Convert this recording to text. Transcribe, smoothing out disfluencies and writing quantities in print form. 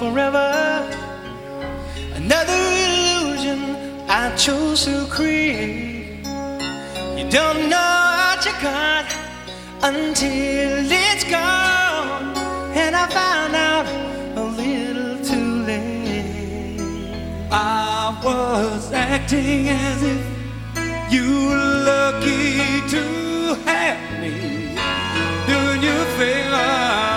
forever. Another illusion I chose to create. You don't know what you got until it's gone, and I found out a little too late. I was acting as if you were lucky to have me, doing you a favor.